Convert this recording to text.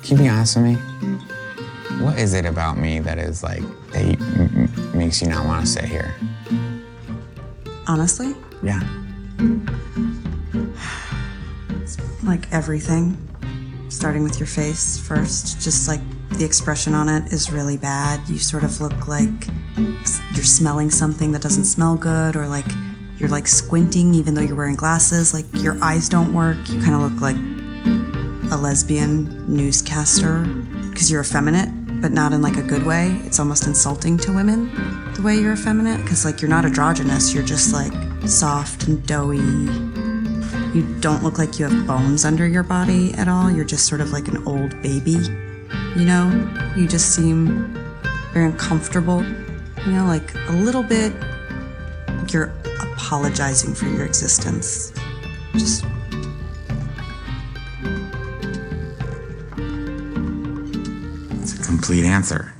Can you be honest with me? What is it about me that is like, that makes you not want to stay here? Honestly? Yeah. It's like everything. Starting with your face first, just like the expression on it is really bad. You sort of look like you're smelling something that doesn't smell good, or like you're like squinting even though you're wearing glasses, like your eyes don't work. You kind of look like a lesbian newscaster because you're effeminate, but not in like a good way. It's almost insulting to women the way you're effeminate, because like you're not androgynous, you're just like soft and doughy. You don't look like you have bones under your body at all. You're just sort of like an old baby, you know? You just seem very uncomfortable, you know, like a little bit like you're apologizing for your existence. Just... It's a complete answer.